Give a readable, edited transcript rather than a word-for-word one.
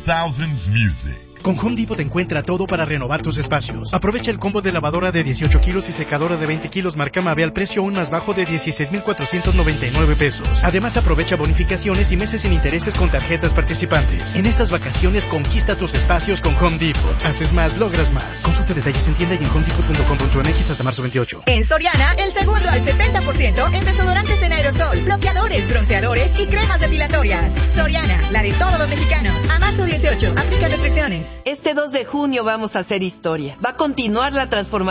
2000's music. Con Home Depot te encuentra todo para renovar tus espacios. Aprovecha el combo de lavadora de 18 kilos y secadora de 20 kilos marca Mave al precio aún más bajo de $16,499. Además, aprovecha bonificaciones y meses sin intereses con tarjetas participantes. En estas vacaciones, conquista tus espacios con Home Depot. Haces más, logras más. Consulta detalles en tienda y en homedepot.com.mx hasta marzo 28. En Soriana, el segundo al 70% en desodorantes en aerosol, bloqueadores, bronceadores y cremas depilatorias. Soriana, la de todos los mexicanos. A marzo 18, aplica restricciones. Este 2 de junio vamos a hacer historia. Va a continuar la transformación